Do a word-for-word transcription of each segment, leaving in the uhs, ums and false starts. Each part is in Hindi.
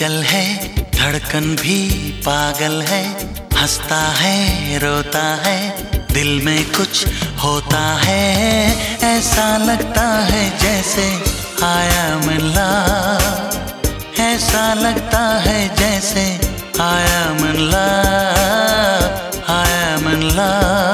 हलचल है, धड़कन भी पागल है, हंसता है रोता है, दिल में कुछ होता है, ऐसा लगता है जैसे आया मिला, ऐसा लगता है जैसे आया मिला, आया मिला।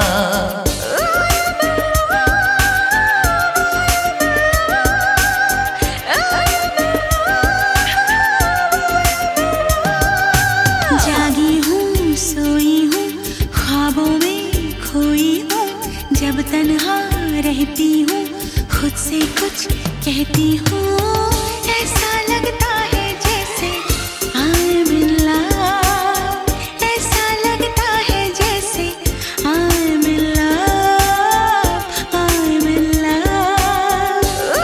जागी हूँ, सोई हूँ, ख्वाबों में खोई हूँ, जब तन्हा रहती हूँ, खुद से कुछ कहती हूँ, ऐसा लगता है जैसे I'm in love, ऐसा लगता है जैसे I'm in love, I'm in love।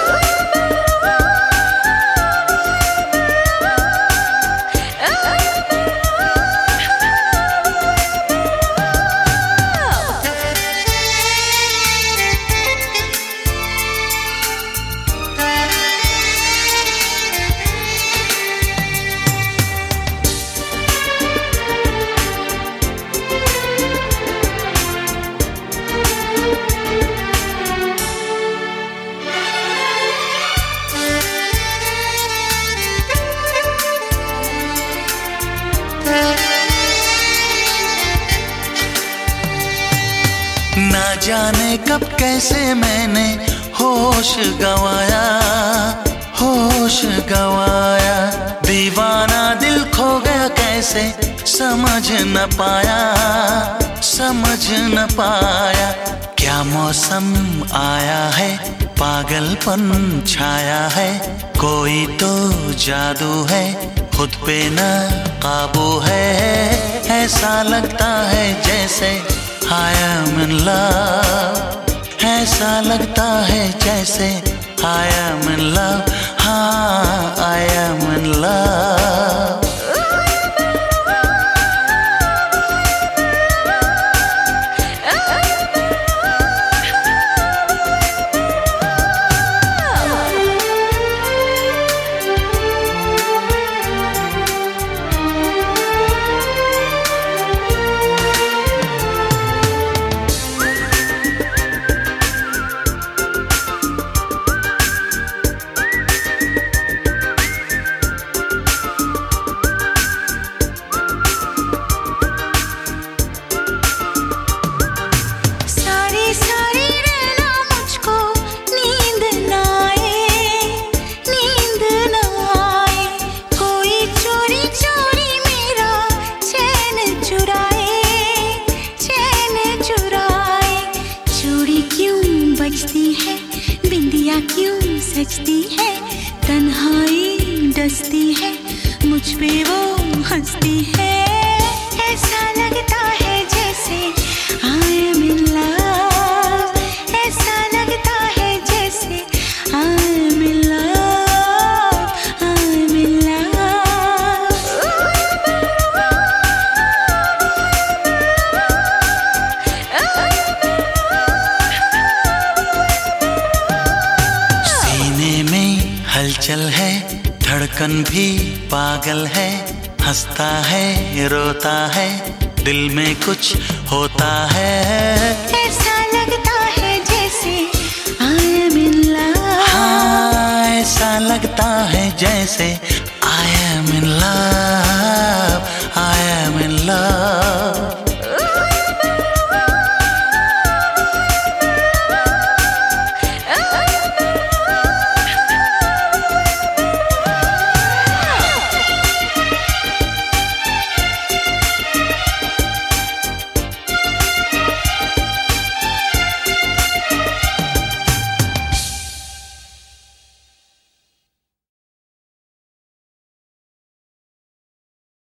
ना जाने कब कैसे मैंने होश गवाया, होश गवाया, दीवाना दिल खो गया कैसे समझ न पाया, समझ न पाया। क्या मौसम आया है, पागलपन छाया है, कोई तो जादू है, खुद पे न काबू है, ऐसा लगता है जैसे I am in love, ऐसा लगता है जैसे I am in love, हाँ I am in love। बिंदिया क्यों सजती है, तन्हाई डसती है, मुझ पे वो हंसती है, ऐसा लगता है जैसे I am in love, ऐसा लगता है जैसे I am in love, I am in love। हलचल है, धड़कन भी पागल है, हंसता है रोता है, दिल में कुछ होता है, ऐसा लगता है जैसे I am in love, हाँ ऐसा लगता है जैसे I am in love।